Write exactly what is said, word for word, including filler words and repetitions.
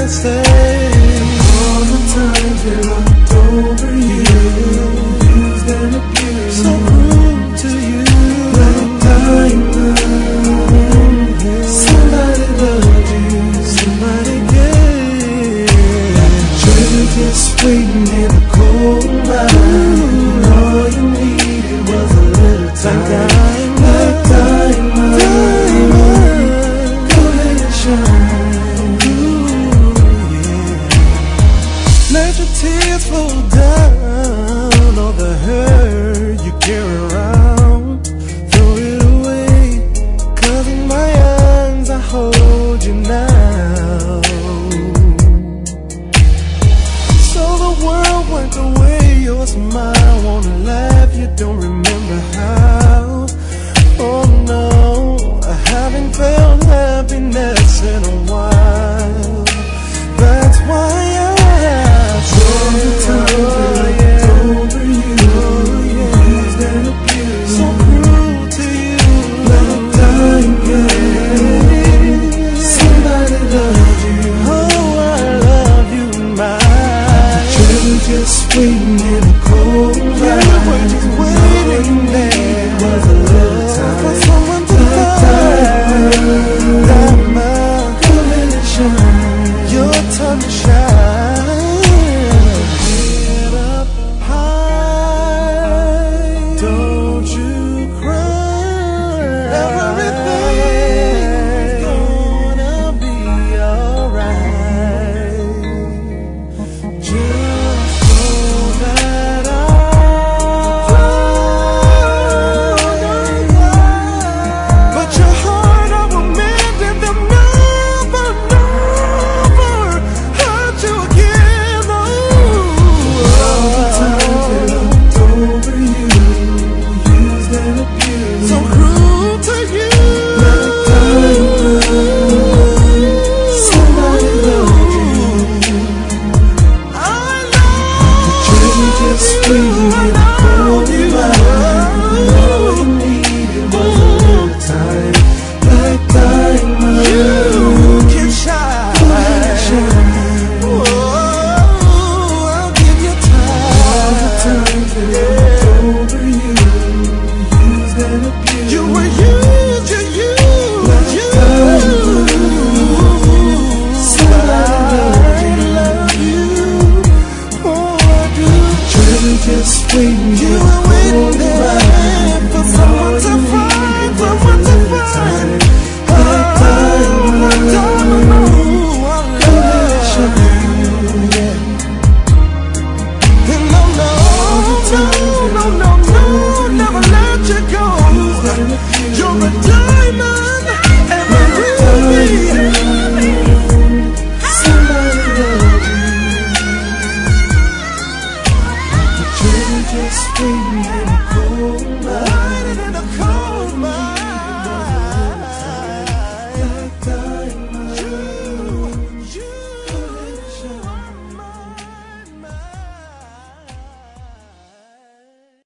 I say, all the times that I looked over you, used and abused, so cruel to you. Like diamond, somebody loved you, somebody gave. Like a treasure just waiting in the cold mine. All you needed was a little time. Like diamond, diamond, go ahead and shine. Ooh, yeah. Let your tears fall down, all the hurt you carry around. Throw it away, 'cause in my arms I hold you now. So the world wiped away your smile, wanna laugh, you don't remember how. Oh no, I haven't felt happiness in a while. That's why I ask all the time that I looked over you, used and abused, so cruel to you. Like diamond, somebody loved you. Oh, I love you, my treasure just waiting in the cold light. Yeah, we're just waiting there. Was a little time for someone to diamond, diamond, come in and shine. Your time to shine.